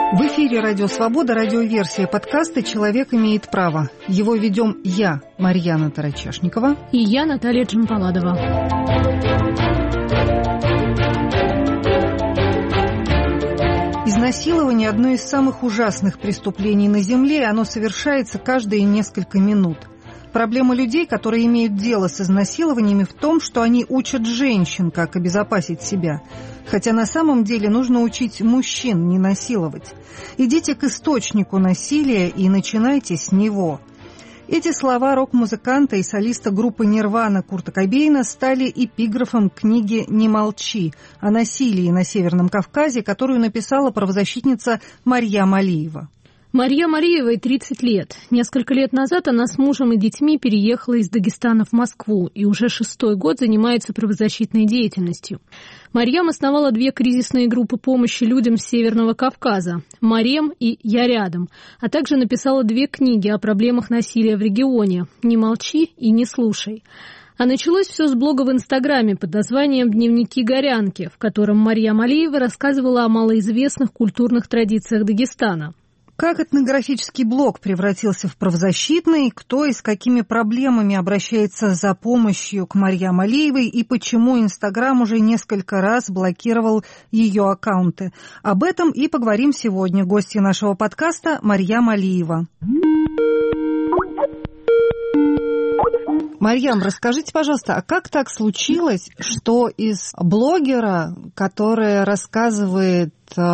В эфире «Радио Свобода», радиоверсия подкаста «Человек имеет право». Его ведем я, Марьяна Тарачешникова. И я, Наталья Джампаладова. Изнасилование – одно из самых ужасных преступлений на Земле, и оно совершается каждые несколько минут. Проблема людей, которые имеют дело с изнасилованиями, в том, что они учат женщин, как обезопасить себя. Хотя на самом деле нужно учить мужчин не насиловать. Идите к источнику насилия и начинайте с него. Эти слова рок-музыканта и солиста группы «Нирвана» Курта Кобейна стали эпиграфом книги «Не молчи» о насилии на Северном Кавказе, которую написала правозащитница Марьям Алиева. Марьям Алиевой 30 лет. Несколько лет назад она с мужем и детьми переехала из Дагестана в Москву и уже 6-й год занимается правозащитной деятельностью. Марьям основала 2 кризисные группы помощи людям с Северного Кавказа «Марем» и «Я рядом», а также написала 2 книги о проблемах насилия в регионе «Не молчи» и «Не слушай». А началось все с блога в Инстаграме под названием «Дневники горянки», в котором Марьям Алиева рассказывала о малоизвестных культурных традициях Дагестана. Как этнографический блог превратился в правозащитный, кто и с какими проблемами обращается за помощью к Марьям Алиевой и почему Инстаграм уже несколько раз блокировал ее аккаунты. Об этом и поговорим сегодня. Гостья нашего подкаста Марьям Алиева. Марьям, расскажите, пожалуйста, а как так случилось, что из блогера, который рассказывает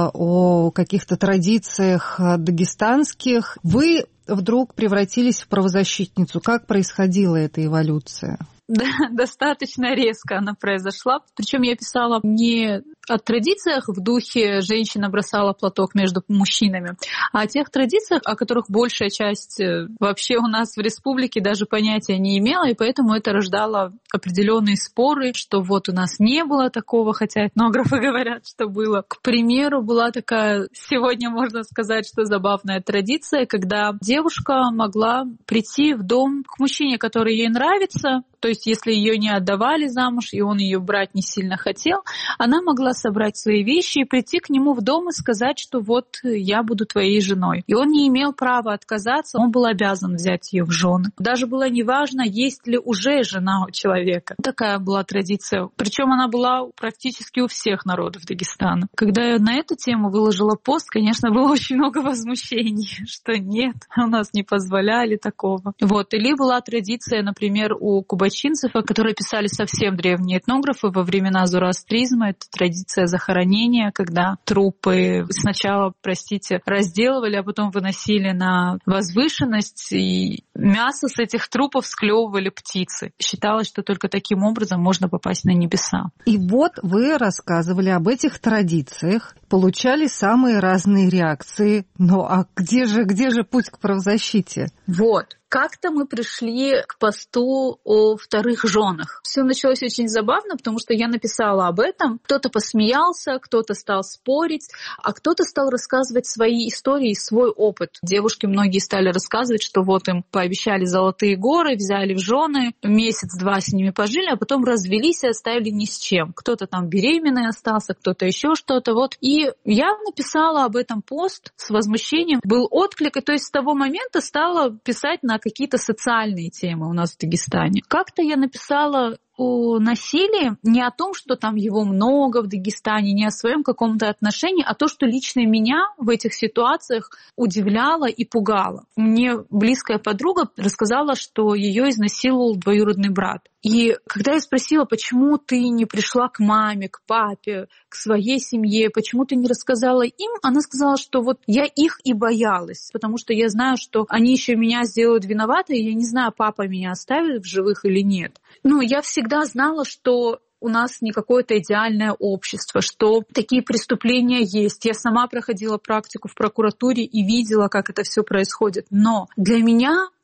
о каких-то традициях дагестанских, вы вдруг превратились в правозащитницу? Как происходила эта эволюция? Да, достаточно резко она произошла. Причем я писала не о традициях в духе «женщина бросала платок между мужчинами», а о тех традициях, о которых большая часть вообще у нас в республике даже понятия не имела, и поэтому это рождало определенные споры, что вот у нас не было такого, хотя этнографы говорят, что было. К примеру, была такая, сегодня можно сказать, что забавная традиция, когда девушка могла прийти в дом к мужчине, который ей нравится, то есть если ее не отдавали замуж, и он ее брать не сильно хотел, она могла собрать свои вещи и прийти к нему в дом и сказать, что вот я буду твоей женой. И он не имел права отказаться, он был обязан взять ее в жены. Даже было неважно, есть ли уже жена у человека. Такая была традиция. Причем она была практически у всех народов Дагестана. Когда я на эту тему выложила пост, конечно, было очень много возмущений, что нет, у нас не позволяли такого. Вот. Или была традиция, например, у кубачинцев, которые писали совсем древние этнографы во времена зороастризма. Это традиция захоронения, когда трупы сначала, разделывали, а потом выносили на возвышенность, и мясо с этих трупов склевывали птицы. Считалось, что только таким образом можно попасть на небеса. И вот вы рассказывали об этих традициях, получали самые разные реакции. Ну а где же путь к правозащите? Вот. Как-то мы пришли к посту о вторых женах. Все началось очень забавно, потому что я написала об этом. Кто-то посмеялся, кто-то стал спорить, а кто-то стал рассказывать свои истории, свой опыт. Девушки многие стали рассказывать, что вот им пообещали золотые горы, взяли в жены, месяц-два с ними пожили, а потом развелись и оставили ни с чем. Кто-то там беременный остался, кто-то еще что-то. Вот. И я написала об этом пост с возмущением. Был отклик, и то есть с того момента стала писать на какие-то социальные темы у нас в Дагестане. Как-то я написала о насилии, не о том, что там его много в Дагестане, не о своем каком-то отношении, а то, что лично меня в этих ситуациях удивляло и пугало. Мне близкая подруга рассказала, что ее изнасиловал двоюродный брат. И когда я спросила, почему ты не пришла к маме, к папе, к своей семье, почему ты не рассказала им, она сказала, что вот я их и боялась, потому что я знаю, что они еще меня сделают виноватой, и я не знаю, папа меня оставит в живых или нет. Я всегда знала, что у нас не какое-то идеальное общество, что такие преступления есть. Я сама проходила практику в прокуратуре и видела, как это все происходит. Но для меня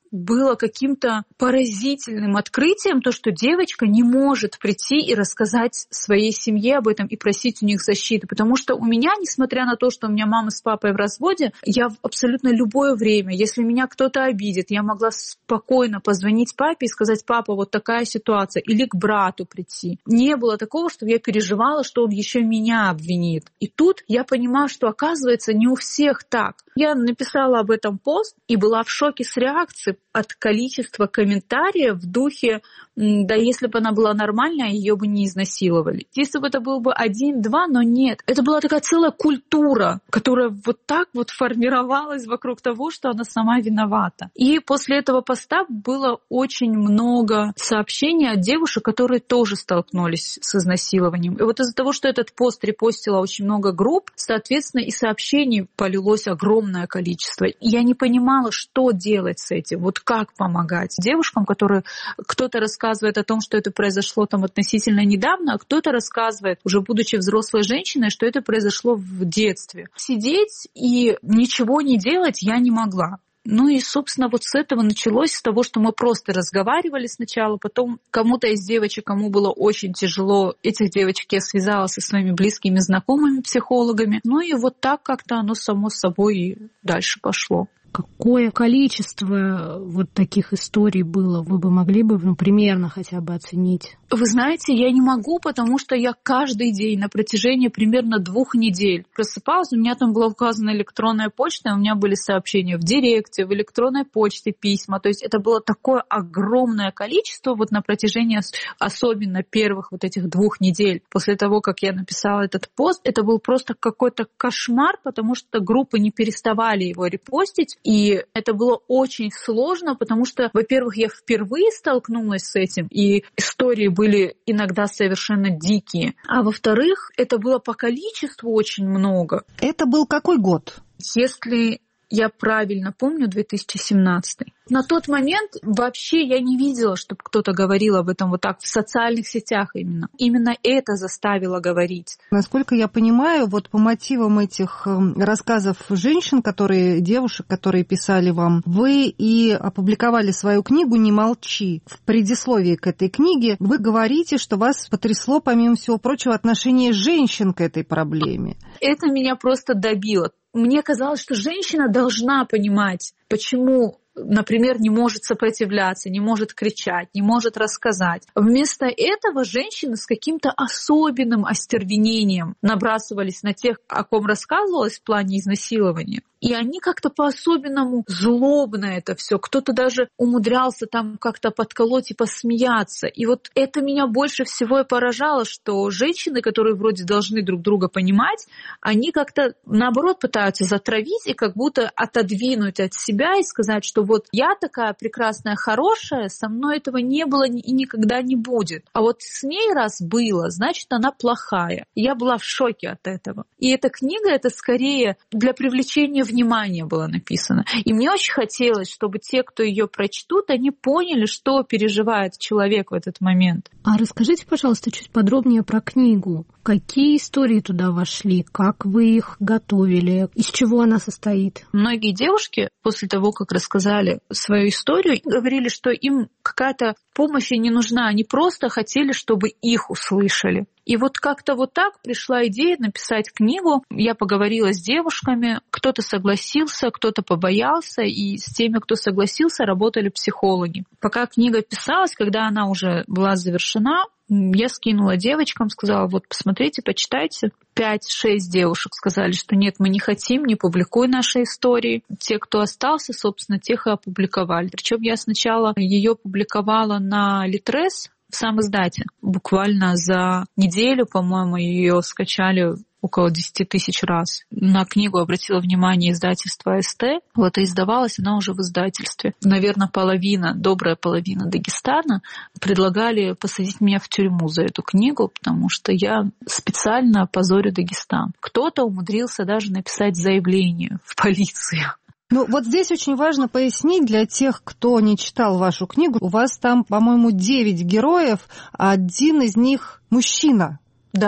было каким-то поразительным открытием то, что девочка не может прийти и рассказать своей семье об этом и просить у них защиты. Потому что у меня, несмотря на то, что у меня мама с папой в разводе, я в абсолютно любое время, если меня кто-то обидит, я могла спокойно позвонить папе и сказать: папа, вот такая ситуация, или к брату прийти. Не было такого, чтобы я переживала, что он еще меня обвинит. И тут я понимаю, что, оказывается, не у всех так. Я написала об этом пост и была в шоке с реакцией от количества комментариев в духе: да если бы она была нормальная, ее бы не изнасиловали. Если бы это был бы 1-2, но нет. Это была такая целая культура, которая вот так вот формировалась вокруг того, что она сама виновата. И после этого поста было очень много сообщений от девушек, которые тоже столкнулись с изнасилованием. И вот из-за того, что этот пост репостило очень много групп, соответственно, и сообщений полилось огромное количество. И я не понимала, что делать с этим, вот как помогать девушкам, которые кто-то рассказывает о том, что это произошло там относительно недавно, а кто-то рассказывает, уже будучи взрослой женщиной, что это произошло в детстве. Сидеть и ничего не делать я не могла. Ну и, собственно, вот с этого началось, с того, что мы просто разговаривали сначала, потом кому-то из девочек, кому было очень тяжело, этих девочек я связала со своими близкими знакомыми психологами. Ну и вот так как-то оно само собой и дальше пошло. Какое количество вот таких историй было? Вы бы могли бы, примерно хотя бы оценить? Вы знаете, я не могу, потому что я каждый день на протяжении примерно 2 недель просыпалась, у меня там была указана электронная почта, у меня были сообщения в директе, в электронной почте, письма. То есть это было такое огромное количество вот на протяжении особенно первых вот этих 2 недель. После того, как я написала этот пост, это был просто какой-то кошмар, потому что группы не переставали его репостить. И это было очень сложно, потому что, во-первых, я впервые столкнулась с этим, и истории были иногда совершенно дикие. А во-вторых, это было по количеству очень много. Это был какой год? Если я правильно помню, 2017. На тот момент вообще я не видела, чтобы кто-то говорил об этом вот так в социальных сетях именно. Именно это заставило говорить. Насколько я понимаю, вот по мотивам этих рассказов женщин, девушек, которые писали вам, вы и опубликовали свою книгу «Не молчи». В предисловии к этой книге вы говорите, что вас потрясло, помимо всего прочего, отношение женщин к этой проблеме. Это меня просто добило. Мне казалось, что женщина должна понимать, почему, например, не может сопротивляться, не может кричать, не может рассказать. Вместо этого женщины с каким-то особенным остервенением набрасывались на тех, о ком рассказывалось в плане изнасилования. И они как-то по-особенному злобно это все. Кто-то даже умудрялся там как-то подколоть и посмеяться. И вот это меня больше всего и поражало, что женщины, которые вроде должны друг друга понимать, они как-то наоборот пытаются затравить и как будто отодвинуть от себя и сказать, что вот я такая прекрасная, хорошая, со мной этого не было и никогда не будет. А вот с ней раз было, значит, она плохая. И я была в шоке от этого. И эта книга, это скорее для привлечения внимания было написано. И мне очень хотелось, чтобы те, кто ее прочтут, они поняли, что переживает человек в этот момент. А расскажите, пожалуйста, чуть подробнее про книгу. Какие истории туда вошли? Как вы их готовили? Из чего она состоит? Многие девушки после того, как рассказали свою историю, говорили, что им какая-то помощь не нужна. Они просто хотели, чтобы их услышали. И вот как-то вот так пришла идея написать книгу. Я поговорила с девушками. Кто-то согласился, кто-то побоялся. И с теми, кто согласился, работали психологи. Пока книга писалась, когда она уже была завершена, я скинула девочкам, сказала, вот посмотрите, почитайте. 5-6 девушек сказали, что нет, мы не хотим, не публикуй наши истории. Те, кто остался, собственно, тех и опубликовали. Причем я сначала ее публиковала на Литрес в самиздате. Буквально за неделю, по-моему, ее скачали около 10 тысяч раз. На книгу обратило внимание издательство СТ. Вот, и издавалась она уже в издательстве. Наверное, добрая половина Дагестана предлагали посадить меня в тюрьму за эту книгу, потому что я специально позорю Дагестан. Кто-то умудрился даже написать заявление в полицию. Ну, вот здесь очень важно пояснить для тех, кто не читал вашу книгу. У вас там, по-моему, 9 героев, а один из них мужчина. Да.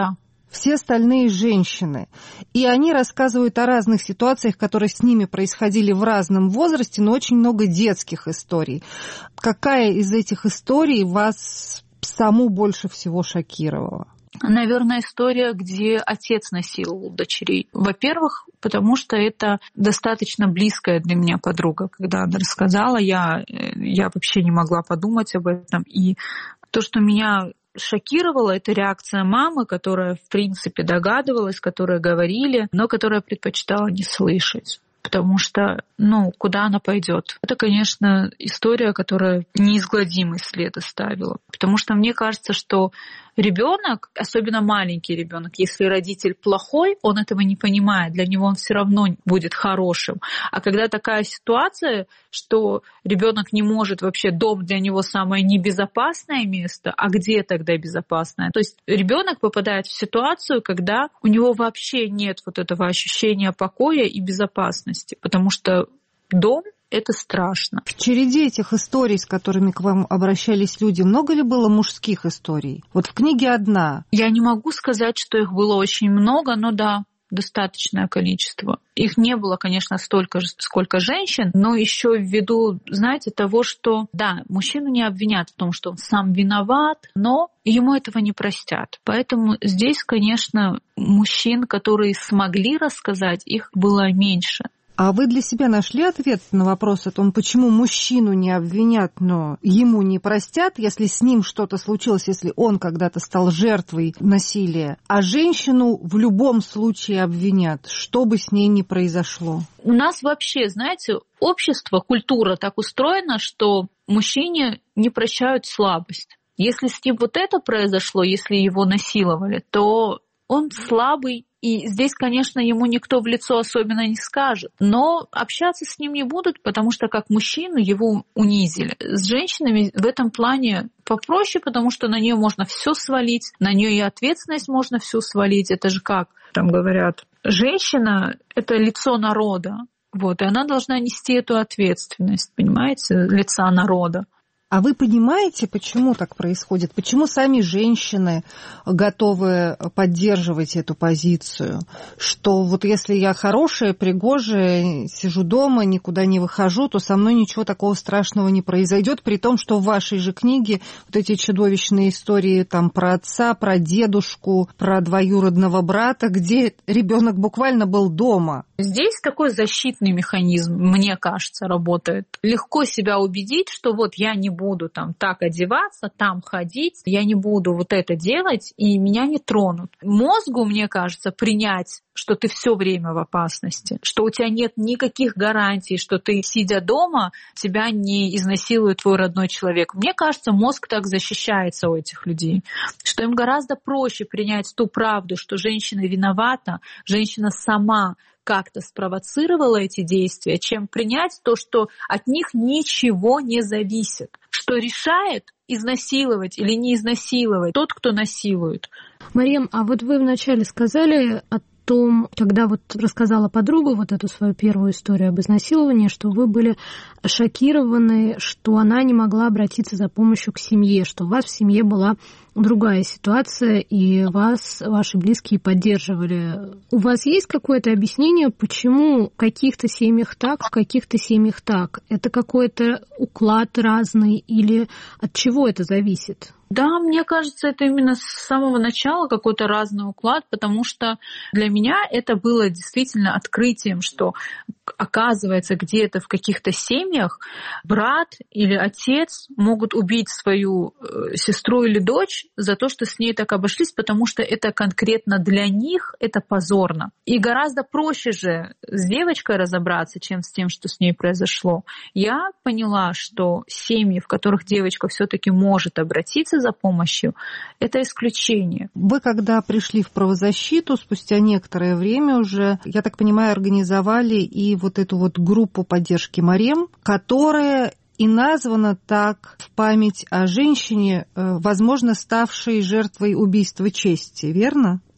все остальные женщины. И они рассказывают о разных ситуациях, которые с ними происходили в разном возрасте, но очень много детских историй. Какая из этих историй вас саму больше всего шокировала? Наверное, история, где отец насиловал дочерей. Во-первых, потому что это достаточно близкая для меня подруга. Когда она рассказала, я вообще не могла подумать об этом. И то, что меня шокировало, это реакция мамы, которая, в принципе, догадывалась, которая говорили, но которая предпочитала не слышать. Потому что, куда она пойдет? Это, конечно, история, которая неизгладимый след оставила. Потому что мне кажется, что ребенок, особенно маленький ребенок, если родитель плохой, он этого не понимает, для него он все равно будет хорошим. А когда такая ситуация, что ребенок не может вообще, дом для него самое небезопасное место, а где тогда безопасное? То есть ребенок попадает в ситуацию, когда у него вообще нет вот этого ощущения покоя и безопасности, потому что дом — это страшно. В череде этих историй, с которыми к вам обращались люди, много ли было мужских историй? Вот в книге одна. Я не могу сказать, что их было очень много, но да, достаточное количество. Их не было, конечно, столько же, сколько женщин, но еще ввиду, знаете, того, что, да, мужчину не обвинят в том, что он сам виноват, но ему этого не простят. Поэтому здесь, конечно, мужчин, которые смогли рассказать, их было меньше. А вы для себя нашли ответ на вопрос о том, почему мужчину не обвинят, но ему не простят, если с ним что-то случилось, если он когда-то стал жертвой насилия, а женщину в любом случае обвинят, что бы с ней ни произошло? У нас вообще, знаете, общество, культура так устроена, что мужчине не прощают слабость. Если с ним вот это произошло, если его насиловали, то он слабый. И здесь, конечно, ему никто в лицо особенно не скажет. Но общаться с ним не будут, потому что как мужчину его унизили. С женщинами в этом плане попроще, потому что на нее можно все свалить, на нее и ответственность можно всю свалить. Это же как там говорят, женщина — это лицо народа. Вот, и она должна нести эту ответственность, понимаете, лица народа. А вы понимаете, почему так происходит? Почему сами женщины готовы поддерживать эту позицию? Что вот если я хорошая, пригожая, сижу дома, никуда не выхожу, то со мной ничего такого страшного не произойдет, при том, что в вашей же книге вот эти чудовищные истории там про отца, про дедушку, про двоюродного брата, где ребенок буквально был дома. Здесь такой защитный механизм, мне кажется, работает. Легко себя убедить, что вот я не буду там так одеваться, там ходить, я не буду вот это делать, и меня не тронут. Мозгу, мне кажется, принять, что ты все время в опасности, что у тебя нет никаких гарантий, что ты, сидя дома, тебя не изнасилует твой родной человек. Мне кажется, мозг так защищается у этих людей, что им гораздо проще принять ту правду, что женщина виновата, женщина сама как-то спровоцировала эти действия, чем принять то, что от них ничего не зависит, что решает изнасиловать или не изнасиловать тот, кто насилует. Марьям, а вот вы вначале сказали о том, когда вот рассказала подруга вот эту свою первую историю об изнасиловании, что вы были шокированы, что она не могла обратиться за помощью к семье, что у вас в семье была другая ситуация, и вас ваши близкие поддерживали. У вас есть какое-то объяснение, почему в каких-то семьях так, в каких-то семьях так? Это какой-то уклад разный или от чего это зависит? Да, мне кажется, это именно с самого начала какой-то разный уклад, потому что для меня это было действительно открытием, что оказывается, где-то в каких-то семьях брат или отец могут убить свою сестру или дочь за то, что с ней так обошлись, потому что это конкретно для них, это позорно. И гораздо проще же с девочкой разобраться, чем с тем, что с ней произошло. Я поняла, что семьи, в которых девочка все-таки может обратиться за помощью, это исключение. Вы, когда пришли в правозащиту, спустя некоторое время уже, я так понимаю, организовали и вот эту вот группу поддержки Марем, которая и названа так в память о женщине, возможно, ставшей жертвой убийства чести, верно?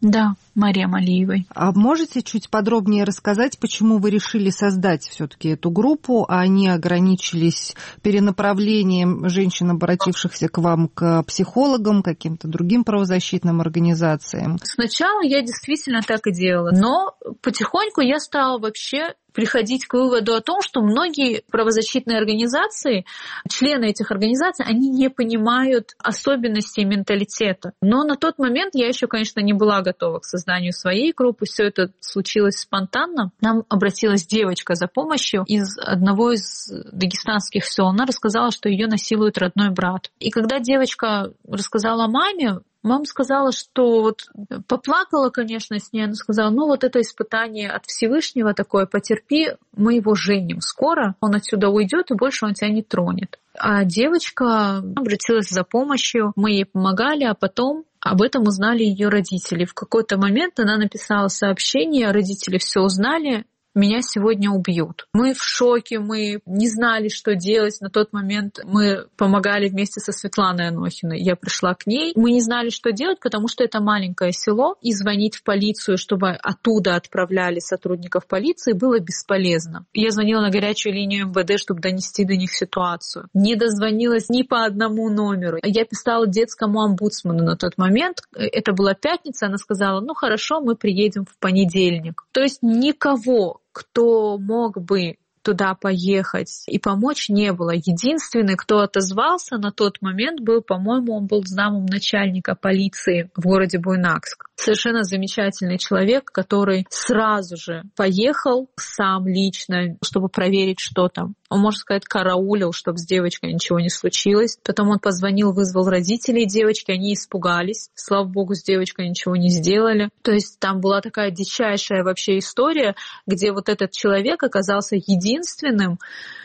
Да, Марьям Алиевой. А можете чуть подробнее рассказать, почему вы решили создать все-таки эту группу, а не ограничились перенаправлением женщин, обратившихся к вам, к психологам, каким-то другим правозащитным организациям? Сначала я действительно так и делала, но потихоньку я стала вообще приходить к выводу о том, что многие правозащитные организации, члены этих организаций, они не понимают особенностей менталитета. Но на тот момент я еще, конечно, не была готова к созданию своей группы. Все это случилось спонтанно. Нам обратилась девочка за помощью из одного из дагестанских сел. Она рассказала, что ее насилует родной брат. И когда девочка рассказала маме, мама сказала, что вот поплакала, конечно, с ней. Она сказала, вот это испытание от Всевышнего такое, потерпи, мы его женим скоро, он отсюда уйдет и больше он тебя не тронет. А девочка обратилась за помощью, мы ей помогали, а потом об этом узнали ее родители. В какой-то момент она написала сообщение, родители все узнали, меня сегодня убьют. Мы в шоке, мы не знали, что делать. На тот момент мы помогали вместе со Светланой Анохиной. Я пришла к ней. Мы не знали, что делать, потому что это маленькое село, и звонить в полицию, чтобы оттуда отправляли сотрудников полиции, было бесполезно. Я звонила на горячую линию МВД, чтобы донести до них ситуацию. Не дозвонилась ни по одному номеру. Я писала детскому омбудсману на тот момент. Это была пятница. Она сказала, хорошо, мы приедем в понедельник. То есть никого, кто мог бы туда поехать и помочь, не было. Единственный, кто отозвался на тот момент, был, по-моему, он был замом начальника полиции в городе Буйнакск. Совершенно замечательный человек, который сразу же поехал сам лично, чтобы проверить, что там. Он, можно сказать, караулил, чтобы с девочкой ничего не случилось. Потом он позвонил, вызвал родителей девочки, они испугались. Слава богу, с девочкой ничего не сделали. То есть там была такая дичайшая вообще история, где вот этот человек оказался единственным,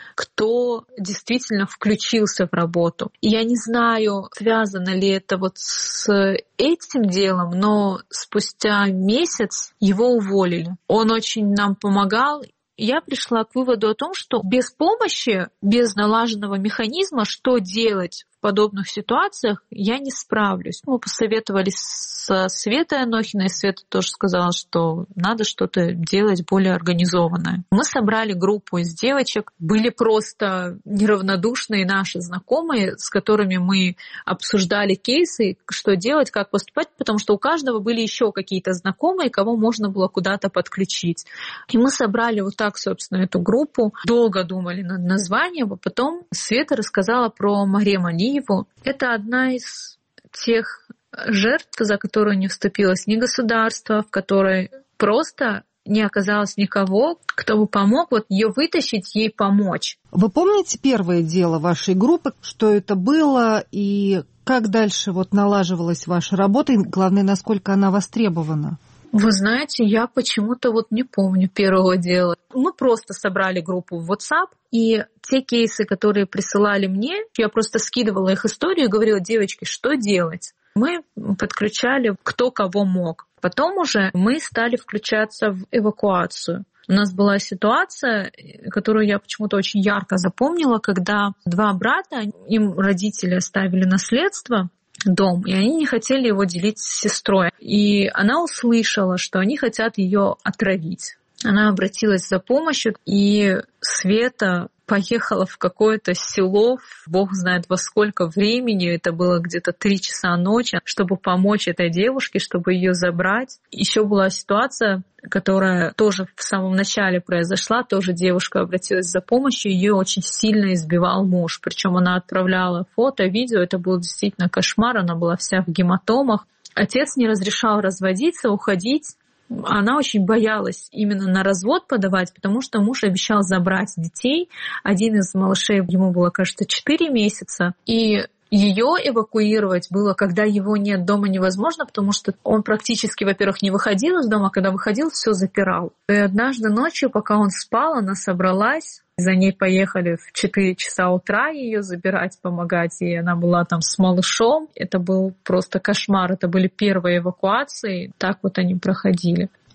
кто действительно включился в работу. И я не знаю, связано ли это вот с этим делом, но спустя месяц его уволили. Он очень нам помогал. Я пришла к выводу о том, что без помощи, без налаженного механизма, что делать в подобных ситуациях, я не справлюсь. Мы посоветовались со Светой Анохиной. Света тоже сказала, что надо что-то делать более организованное. Мы собрали группу из девочек. Были просто неравнодушные наши знакомые, с которыми мы обсуждали кейсы, что делать, как поступать, потому что у каждого были еще какие-то знакомые, кого можно было куда-то подключить. И мы собрали вот так, собственно, эту группу. Долго думали над названием, а потом Света рассказала про Марьям Алиеву. Это одна из тех жертв, за которую не вступилось ни государство, в которой просто не оказалось никого, кто бы помог ее вытащить, ей помочь. Вы помните первое дело вашей группы, что это было и как дальше налаживалась ваша работа, и главное, насколько она востребована? Вы знаете, я почему-то не помню первого дела. Мы просто собрали группу в WhatsApp, и те кейсы, которые присылали мне, я просто скидывала их историю и говорила, девочки, что делать? Мы подключали кто кого мог. Потом уже мы стали включаться в эвакуацию. У нас была ситуация, которую я почему-то очень ярко запомнила, когда два брата, им родители оставили наследство, дом, и они не хотели его делить с сестрой. И она услышала, что они хотят ее отравить. Она обратилась за помощью, и Света поехала в какое-то село, бог знает во сколько времени, это было где-то 3 часа ночи, чтобы помочь этой девушке, чтобы ее забрать. Еще была ситуация, которая тоже в самом начале произошла, тоже девушка обратилась за помощью, ее очень сильно избивал муж, причем она отправляла фото, видео, это был действительно кошмар, она была вся в гематомах. Отец не разрешал разводиться, уходить. Она очень боялась именно на развод подавать, потому что муж обещал забрать детей. Один из малышей, ему было, кажется, 4 месяца. И ее эвакуировать было, когда его нет дома, невозможно, потому что он практически, во-первых, не выходил из дома, а когда выходил, все запирал. И однажды ночью, пока он спал, она собралась. За ней поехали в 4 часа утра ее забирать, помогать. И она была там с малышом. Это был просто кошмар. Это были первые эвакуации. Так они проходили.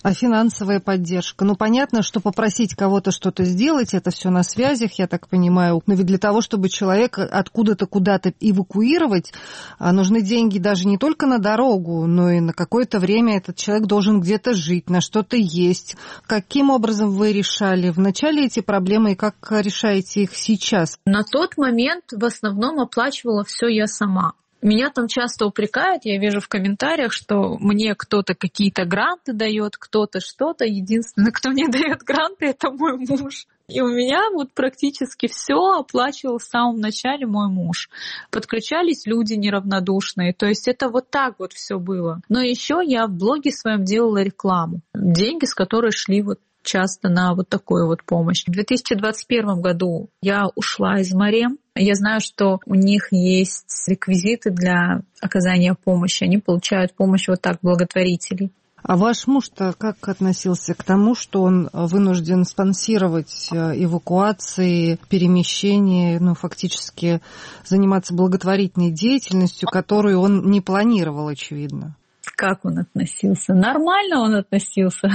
А финансовая поддержка? Ну, понятно, что попросить кого-то что-то сделать, это все на связях, я так понимаю. Но ведь для того, чтобы человека откуда-то куда-то эвакуировать, нужны деньги даже не только на дорогу, но и на какое-то время этот человек должен где-то жить, на что-то есть. Каким образом вы решали вначале эти проблемы и как решаете их сейчас? На тот момент в основном оплачивала все я сама. Меня там часто упрекают, я вижу в комментариях, что мне кто-то какие-то гранты дает, кто-то что-то. Единственный, кто мне дает гранты, это мой муж. И у меня вот практически все оплачивал в самом начале мой муж. Подключались люди неравнодушные. То есть это вот так вот все было. Но еще я в блоге своем делала рекламу. Деньги, с которой шли вот часто на вот такую вот помощь. В 2021 году я ушла из Марем. Я знаю, что у них есть реквизиты для оказания помощи. Они получают помощь вот так, благотворителей. А ваш муж-то как относился к тому, что он вынужден спонсировать эвакуации, перемещения, фактически заниматься благотворительной деятельностью, которую он не планировал, очевидно? Как он относился? Нормально он относился.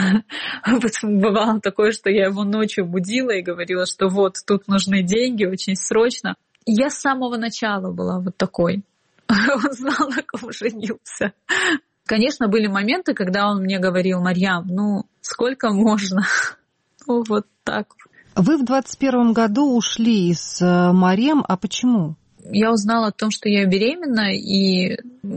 Бывало такое, что я его ночью будила и говорила, что вот, тут нужны деньги очень срочно. Я с самого начала была вот такой. Он знал, на ком женился. Конечно, были моменты, когда он мне говорил: Марьям, сколько можно? Вот так. Вы в 2021 году ушли из Марем, а почему? Я узнала о том, что я беременна, и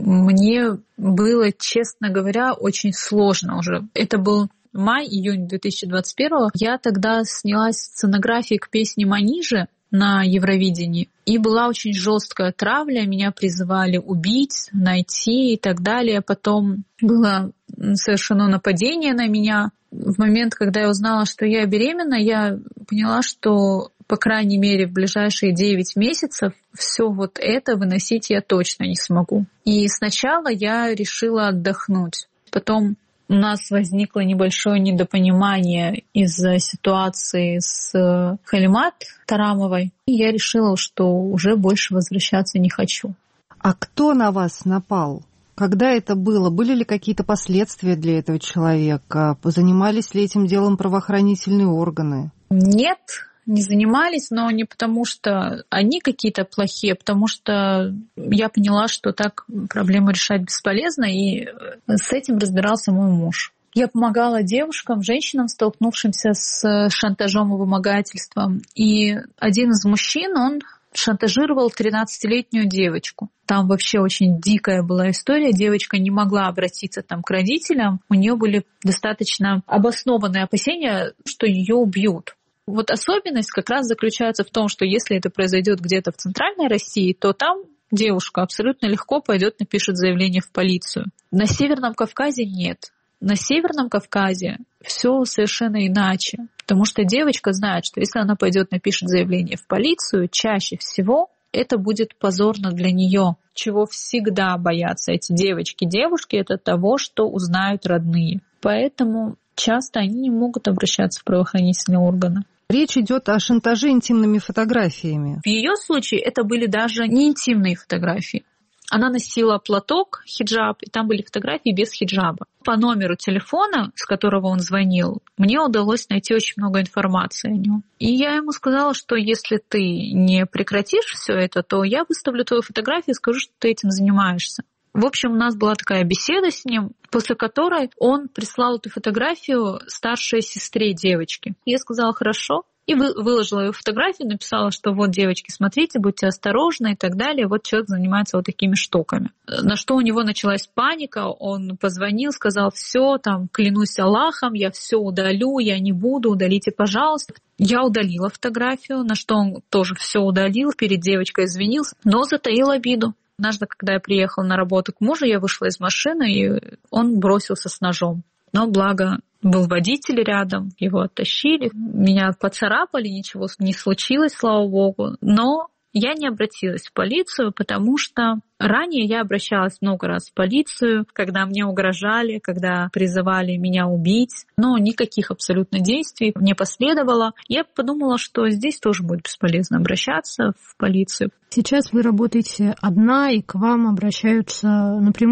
мне было, честно говоря, очень сложно уже. Это был май-июнь 2021. Я тогда снялась в сценографии к песне «Манижа» на Евровидении. И была очень жесткая травля, меня призывали убить, найти и так далее. Потом было совершено нападение на меня. В момент, когда я узнала, что я беременна, я поняла, что, по крайней мере, в ближайшие 9 месяцев все вот это выносить я точно не смогу. И сначала я решила отдохнуть. Потом у нас возникло небольшое недопонимание из-за ситуации с Халимат Тарамовой. И я решила, что уже больше возвращаться не хочу. А кто на вас напал? Когда это было? Были ли какие-то последствия для этого человека? Занимались ли этим делом правоохранительные органы? Нет, не занимались, но не потому, что они какие-то плохие, потому что я поняла, что так проблему решать бесполезно, и с этим разбирался мой муж. Я помогала девушкам, женщинам, столкнувшимся с шантажом и вымогательством. И один из мужчин, он шантажировал 13-летнюю девочку. Там вообще очень дикая была история. Девочка не могла обратиться к родителям. У нее были достаточно обоснованные опасения, что ее убьют. Вот особенность как раз заключается в том, что если это произойдет где-то в центральной России, то там девушка абсолютно легко пойдет, напишет заявление в полицию. На Северном Кавказе нет. На Северном Кавказе все совершенно иначе. Потому что девочка знает, что если она пойдет, напишет заявление в полицию, чаще всего это будет позорно для нее. Чего всегда боятся эти девочки, это того, что узнают родные. Поэтому часто они не могут обращаться в правоохранительные органы. Речь идет о шантаже интимными фотографиями. В ее случае это были даже не интимные фотографии. Она носила платок, хиджаб, и там были фотографии без хиджаба. По номеру телефона, с которого он звонил, мне удалось найти очень много информации о нем. И я ему сказала, что если ты не прекратишь все это, то я выставлю твою фотографию и скажу, что ты этим занимаешься. В общем, у нас была такая беседа с ним, после которой он прислал эту фотографию старшей сестре девочки. Я сказала: хорошо. И выложила ее фотографию, написала, что вот, девочки, смотрите, будьте осторожны и так далее. Вот человек занимается вот такими штуками. На что у него началась паника, он позвонил, сказал: все, клянусь Аллахом, я все удалю, я не буду, удалите, пожалуйста. Я удалила фотографию, на что он тоже все удалил, перед девочкой извинился, но затаил обиду. Однажды, когда я приехала на работу к мужу, я вышла из машины, и он бросился с ножом. Но благо был водитель рядом, его оттащили, меня поцарапали, ничего не случилось, слава богу. Но я не обратилась в полицию, потому что ранее я обращалась много раз в полицию, когда мне угрожали, когда призывали меня убить, но никаких абсолютно действий не последовало. Я подумала, что здесь тоже будет бесполезно обращаться в полицию. Сейчас вы работаете одна, и к вам обращаются напрямую?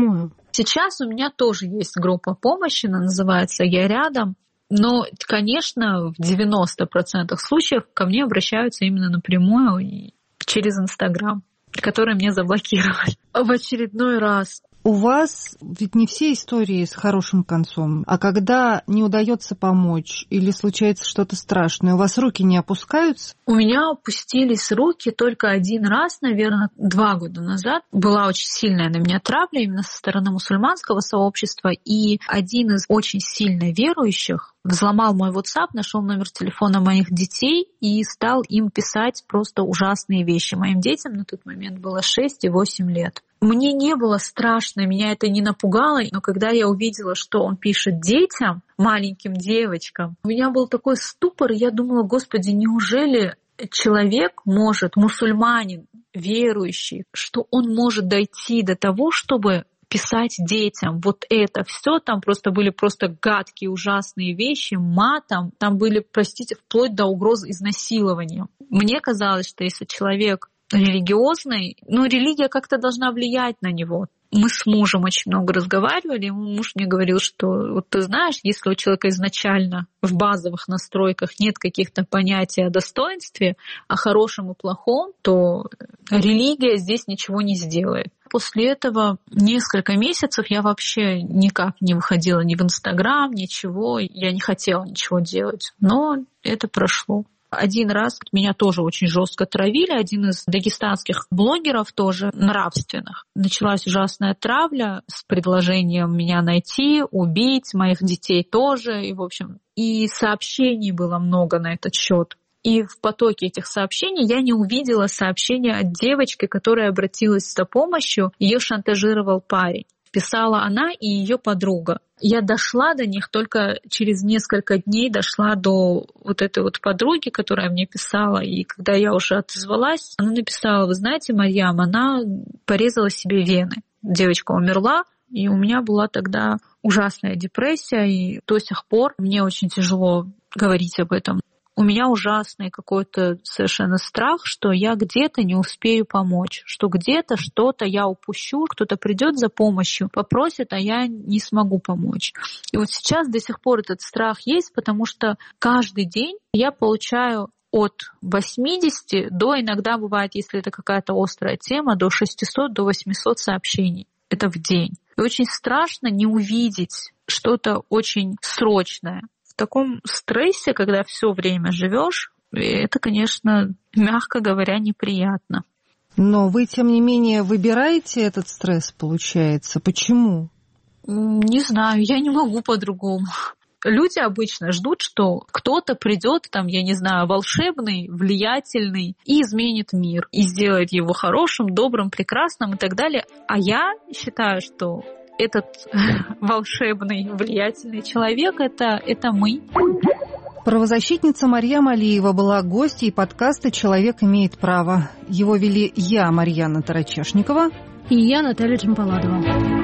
Сейчас у меня тоже есть группа помощи, она называется «Я рядом». Но, конечно, в 90% случаев ко мне обращаются именно напрямую через Инстаграм, который мне заблокировали в очередной раз. У вас ведь не все истории с хорошим концом, а когда не удается помочь или случается что-то страшное, у вас руки не опускаются? У меня опустились руки только один раз, наверное, 2 года назад. Была очень сильная на меня травля именно со стороны мусульманского сообщества, и один из очень сильно верующих взломал мой WhatsApp, нашел номер телефона моих детей и стал им писать просто ужасные вещи. Моим детям на тот момент было 6 и 8 лет. Мне не было страшно, меня это не напугало, но когда я увидела, что он пишет детям, маленьким девочкам, у меня был такой ступор, и я думала, Господи, неужели человек может, мусульманин, верующий, что он может дойти до того, чтобы писать детям вот это все, там просто были гадкие, ужасные вещи, матом, там были, простите, вплоть до угроз изнасилования. Мне казалось, что если человек религиозный, религия как-то должна влиять на него. Мы с мужем очень много разговаривали, и муж мне говорил, что вот ты знаешь, если у человека изначально в базовых настройках нет каких-то понятий о достоинстве, о хорошем и плохом, то религия здесь ничего не сделает. После этого несколько месяцев я вообще никак не выходила ни в Инстаграм, ничего, я не хотела ничего делать, но это прошло. Один раз меня тоже очень жестко травили, один из дагестанских блогеров тоже нравственных. Началась ужасная травля с предложением меня найти, убить, моих детей тоже, и сообщений было много на этот счет. И в потоке этих сообщений я не увидела сообщения от девочки, которая обратилась за помощью, ее шантажировал парень. Писала она и ее подруга. Я дошла до них только через несколько дней, дошла до вот этой вот подруги, которая мне писала. И когда я уже отозвалась, она написала: вы знаете, Марьям, она порезала себе вены. Девочка умерла, и у меня была тогда ужасная депрессия, и до сих пор мне очень тяжело говорить об этом. У меня ужасный какой-то совершенно страх, что я где-то не успею помочь, что где-то что-то я упущу, кто-то придет за помощью, попросит, а я не смогу помочь. И вот сейчас до сих пор этот страх есть, потому что каждый день я получаю от 80 до, иногда бывает, если это какая-то острая тема, до 600, до 800 сообщений. Это в день. И очень страшно не увидеть что-то очень срочное. В таком стрессе, когда все время живешь, это, конечно, мягко говоря, неприятно. Но вы, тем не менее, выбираете этот стресс, получается. Почему? Не знаю, я не могу по-другому. Люди обычно ждут, что кто-то придет, волшебный, влиятельный, и изменит мир, и сделает его хорошим, добрым, прекрасным и так далее. А я считаю, что этот волшебный, влиятельный человек — это мы. Правозащитница Марьям Алиева была гостьей подкаста «Человек имеет право». Его вели я, Марьяна Тарачешникова, и я, Наталья Джампаладова.